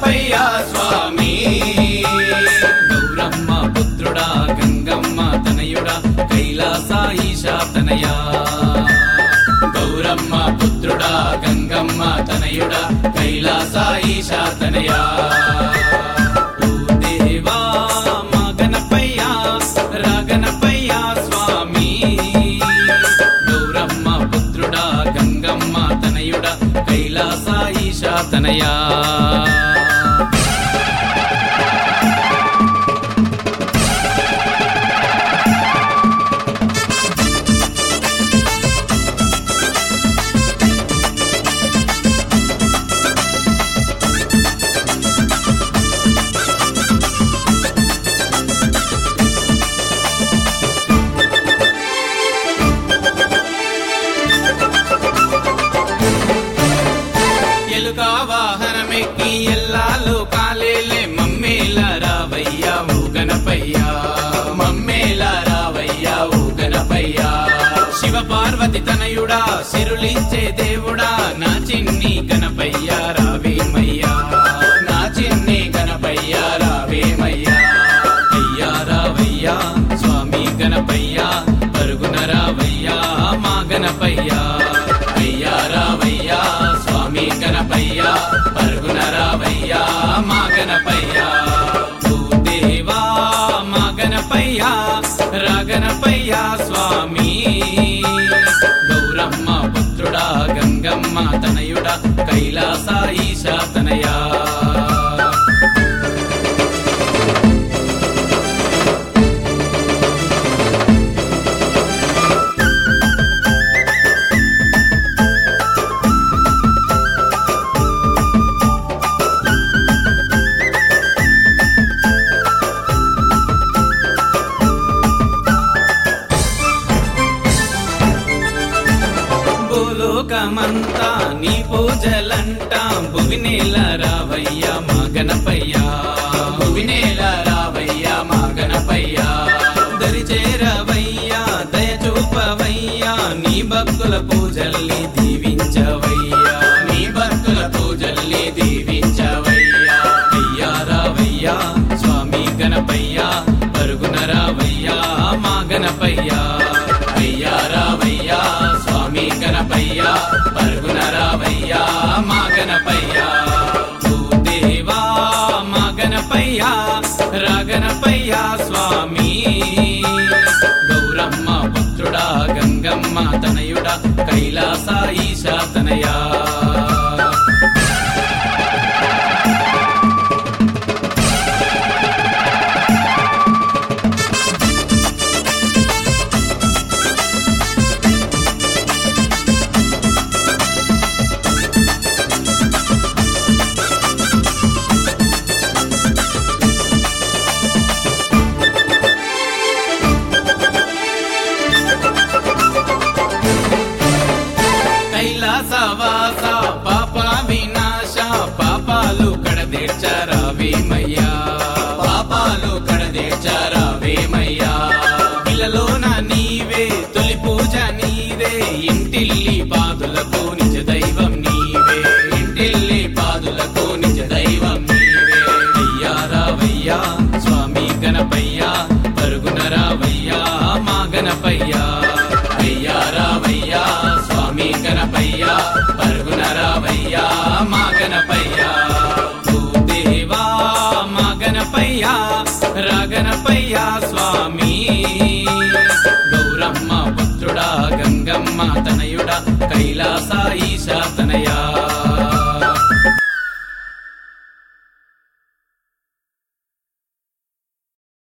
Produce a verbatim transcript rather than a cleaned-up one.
గణపయ్య స్వామి గౌరమ్మ పుత్రుడా గంగమ్మ తనయుడా కైలాస ఈశా తనయా గౌరమ్మ పుత్రుడా గంగమ్మ తనయుడా కైలాస ఈశా తనయా ఓ దేవా మా గణపయ్య రా గణపయ్య స్వామి గౌరమ్మ పుత్రుడా గంగమ్మ తనయుడా కైలాస ఈశా తనయా వాహనమెక్కి ఎల్లాలో కాలేలే మమ్మేల రావయ్యా ఓ గణపయ్యా మమ్మేల రావయ్యా ఓ గణపయ్యా శివ పార్వతి తనయుడా సిరులిచ్చే దేవుడా నా చిన్ని గణపయ్యా రావేమయ్యా నా చిన్ని గణపయ్యా రావేమయ్యా అయ్యా రావయ్యా స్వామి గణపయ్యా పరుగున రావయ్యా మా గణపయ్యా అయ్యా రావయ్యా స్వామి గణపయ్యా పరుగున రావయ్యా మా గణపయ్యా ఓ దేవా మా గణపయ్యా రా గణపయ్యా స్వామి గౌరమ్మ పుత్రుడా గంగమ్మ తనయుడా కైలాస ఈశా తనయా లోకమంతా నీ పూజలంట భువినేల రావయ్యా మా గణపయ్యా భువినేల రావయ్యా మా గణపయ్యా దరి చేరవయ్యా దయ చూపవయ్యా నీ భక్తుల పూజల్ని దీవించవయ్యా నీ భక్తుల పూజల్ని దీవించవయ్యా అయ్యా రావయ్యా స్వామి గణపయ్యా పరుగున రావయ్యా మా గణపయ్యా అయ్యా రావయ్యా స్వామి గణపయ్యా పరుగున రావయ్యా మా గణపయ్యా ఓ దేవా మా గణపయ్యా రా గణపయ్యా స్వామి గౌరమ్మ పుత్రుడా గంగమ్మ తనయుడా కైలాస ఈశా తనయా కైలాసవాస పాప వినాశ పాపాలు కడదేర్చారావేమయ్యా పాపాలు కడదేర్చారావేమయ్యా ఇళ్ళలోన నీవే తొలి పూజ నీవే ఇంటిల్లి పాదులకు నిజ దైవం నీవే ఇంటిల్లి పాదులకు నిజ దైవం నీవే అయ్యా రావయ్యా స్వామి గణపయ్యా పరుగున రావయ్యా మా గణపయ్యా అయ్యా రావయ్యా స్వామి గణపయ్యా పరుగున రావయ్యా మా గణపయ్యా ఓ దేవా మా గణపయ్యా రా గణపయ్యా స్వామి